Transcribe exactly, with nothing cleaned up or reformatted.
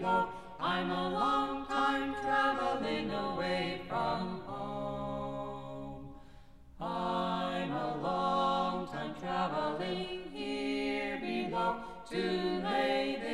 below. I'm a long time traveling away from home. I'm a long time traveling here below to lay this